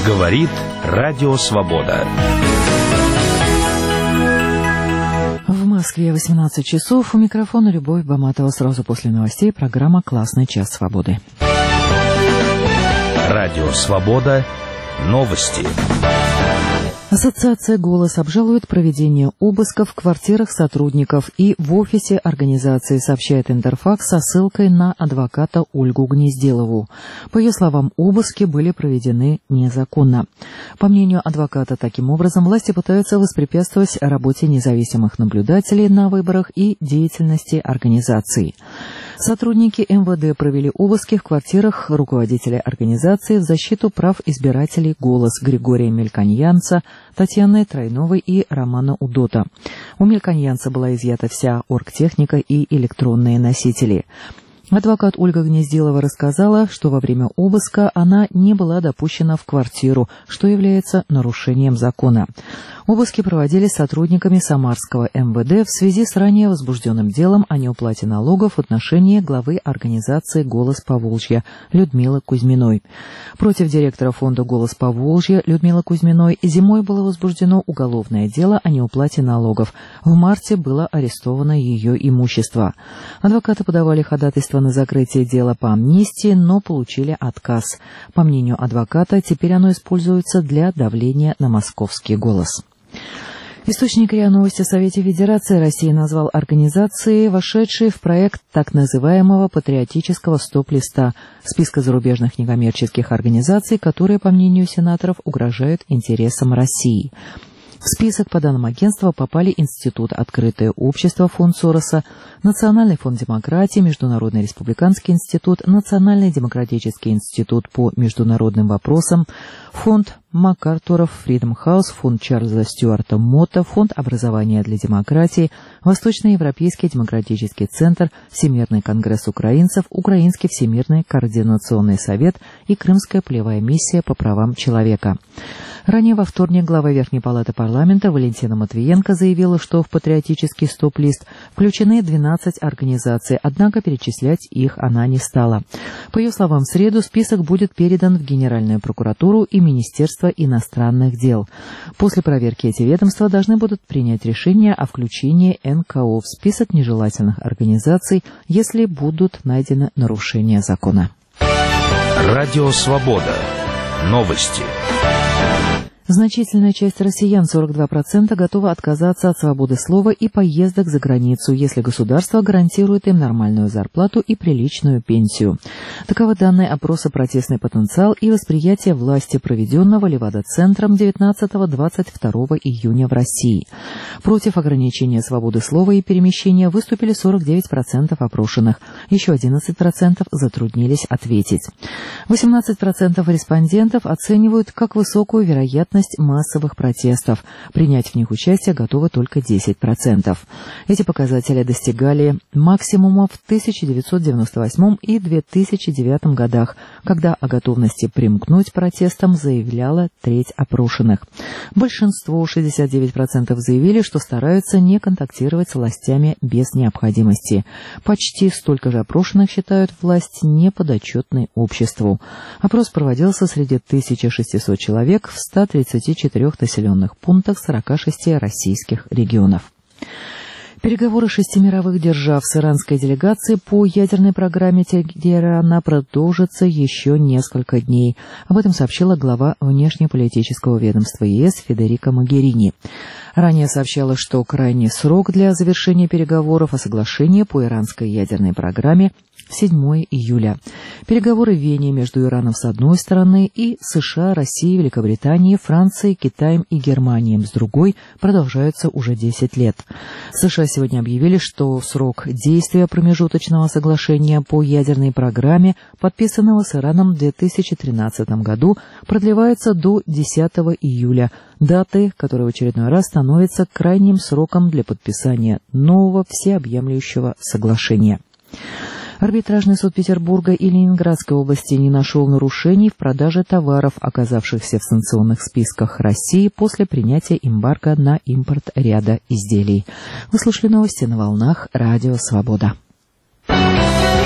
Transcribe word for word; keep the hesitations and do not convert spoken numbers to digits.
Говорит Радио Свобода. В Москве восемнадцать часов. У микрофона Любовь Баматова. Сразу после новостей программа «Классный час свободы». Радио Свобода. Новости. Ассоциация «Голос» обжалует проведение обысков в квартирах сотрудников и в офисе организации, сообщает Интерфакс со ссылкой на адвоката Ольгу Гнезделову. По ее словам, обыски были проведены незаконно. По мнению адвоката, таким образом власти пытаются воспрепятствовать работе независимых наблюдателей на выборах и деятельности организации. Сотрудники эм вэ дэ провели обыски в квартирах руководителя организации в защиту прав избирателей «Голос» Григория Мельконьянца, Татьяны Тройновой и Романа Удота. У Мельконьянца была изъята вся оргтехника и электронные носители. Адвокат Ольга Гнезделова рассказала, что во время обыска она не была допущена в квартиру, что является нарушением закона. Обыски проводились сотрудниками Самарского эм вэ дэ в связи с ранее возбужденным делом о неуплате налогов в отношении главы организации «Голос Поволжья» Людмилы Кузьминой. Против директора фонда «Голос Поволжья» Людмилы Кузьминой зимой было возбуждено уголовное дело о неуплате налогов. В марте было арестовано ее имущество. Адвокаты подавали ходатайство на закрытие дела по амнистии, но получили отказ. По мнению адвоката, теперь оно используется для давления на московский «Голос». Источник РИА Новости в Совете Федерации России назвал организации, вошедшие в проект так называемого патриотического стоп-листа, списка зарубежных некоммерческих организаций, которые, по мнению сенаторов, угрожают интересам России. В список, по данным агентства, попали Институт «Открытое общество», фонд Сороса, Национальный фонд демократии, Международный республиканский институт, Национальный демократический институт по международным вопросам, фонд МакАртура, Freedom House, фонд Чарльза Стюарта Мотта, фонд образования для демократии, Восточноевропейский демократический центр, Всемирный конгресс украинцев, Украинский всемирный координационный совет и Крымская полевая миссия по правам человека. Ранее во вторник глава Верхней палаты парламента Валентина Матвиенко заявила, что в патриотический стоп-лист включены двенадцать организаций, однако перечислять их она не стала. По ее словам, в среду список будет передан в Генеральную прокуратуру и Министерство иностранных дел. После проверки эти ведомства должны будут принять решение о включении эн ка о в список нежелательных организаций, если будут найдены нарушения закона. Радио Свобода. Новости. Значительная часть россиян, сорок два процента, готова отказаться от свободы слова и поездок за границу, если государство гарантирует им нормальную зарплату и приличную пенсию. Таковы данные опроса «Протестный потенциал» и восприятие власти, проведенного Левада-центром девятнадцатого-двадцать второго июня в России. Против ограничения свободы слова и перемещения выступили сорок девять процентов опрошенных, еще одиннадцать процентов затруднились ответить. восемнадцать процентов респондентов оценивают как высокую вероятность массовых протестов. Принять в них участие готовы только десять процентов. Эти показатели достигали максимума в тысяча девятьсот девяносто восьмом и две тысячи девятом годах, когда о готовности примкнуть протестам заявляла треть опрошенных. Большинство, шестьдесят девять процентов, заявили, что стараются не контактировать с властями без необходимости. Почти столько же опрошенных считают власть неподотчетной обществу. Опрос проводился среди тысячи шестисот человек в ста тридцати четырёх населенных пунктах сорока шести российских регионов. Переговоры шести мировых держав с иранской делегацией по ядерной программе Тегерана продолжатся еще несколько дней. Об этом сообщила глава внешнеполитического ведомства ЕС Федерика Могерини. Ранее сообщала, что крайний срок для завершения переговоров о соглашении по иранской ядерной программе седьмого июля. Переговоры в Вене между Ираном с одной стороны и США, Россией, Великобританией, Францией, Китаем и Германией с другой продолжаются уже десять лет. США сегодня объявили, что срок действия промежуточного соглашения по ядерной программе, подписанного с Ираном в две тысячи тринадцатом году, продлевается до десятого июля, даты, которая в очередной раз становится крайним сроком для подписания нового всеобъемлющего соглашения. Арбитражный суд Петербурга и Ленинградской области не нашел нарушений в продаже товаров, оказавшихся в санкционных списках России после принятия эмбарго на импорт ряда изделий. Вы слушали новости на волнах Радио Свобода.